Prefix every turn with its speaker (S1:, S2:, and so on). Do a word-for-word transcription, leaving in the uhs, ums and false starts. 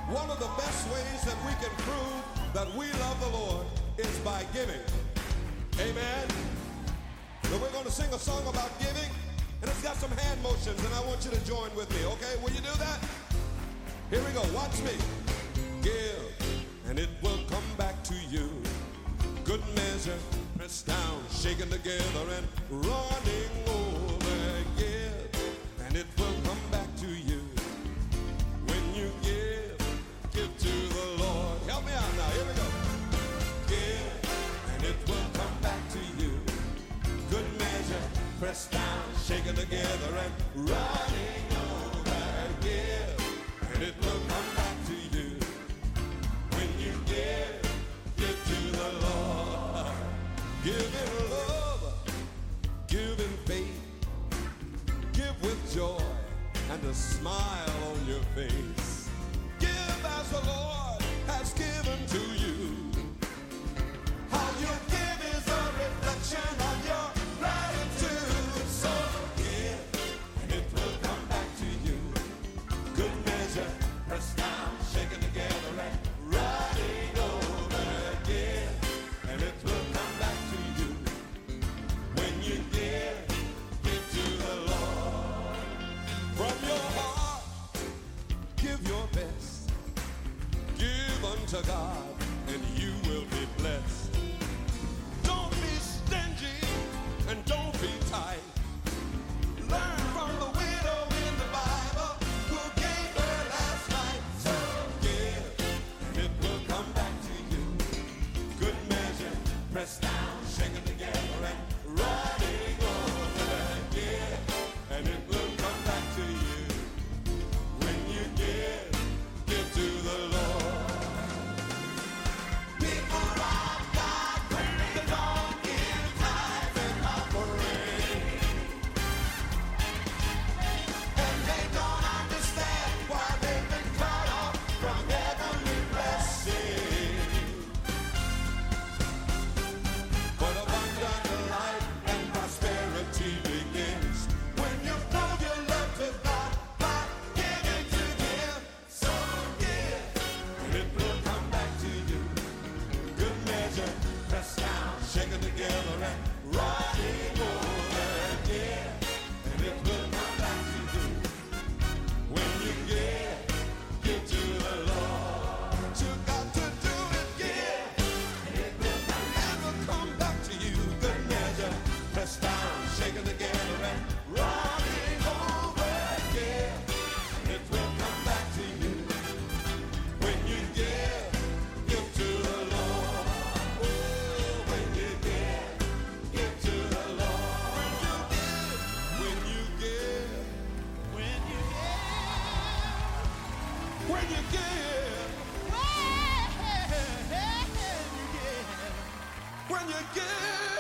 S1: One of the best ways that we can prove that we love the Lord is by giving. Amen. So we're going to sing a song about giving, and it's got some hand motions, and I want you to join with me, okay? Will you do that? Here we go. Watch me. Give, and it will come back to you. Good measure, pressed down, shaken together, and running over. Give, and it will come back to you. When you give, give to the Lord. Help me out now. Here we go. Give, and it will come back to you. Good measure, pressed down, shaken together, and running over. Give, and it will come back to you. When you give, give to the Lord. Give in love, give in faith, give with joy and a smile on your face. Give as the Lord has given to you. How you give is a reflection of your gratitude. So give, and it will come back to you. Good measure, pressed down, shaken together, and running over. Give, and it will come back to you. When you give, give to the Lord. From your heart, give your best. Give unto God, and you will be blessed. Don't be stingy, and don't be tight. Learn from the widow in the Bible who gave her last night. So give, and it will come back to you. Good measure, pressed down, shaken together, and running over. Give, and it will come back to you. When you give, give to the Lord. People of God, when they don't give tithes and offering, and they don't understand why they've been cut off from heavenly blessing. But abundant life and prosperity begins when you prove your love to God by giving to Him. So give, and it will come back to you. Good measure, pressed down, shaken together, and running over. Give, and it will come back to you. When you give, give to the Lord. What you got to do is give, and it will come back, it will come back to you. Good measure, pressed down, shaken together, and running over. Give, and it will come back to you. When you give, give to the Lord. Oh, when you give, give to the Lord. When you give, when you give, when you give, when you give, when you give.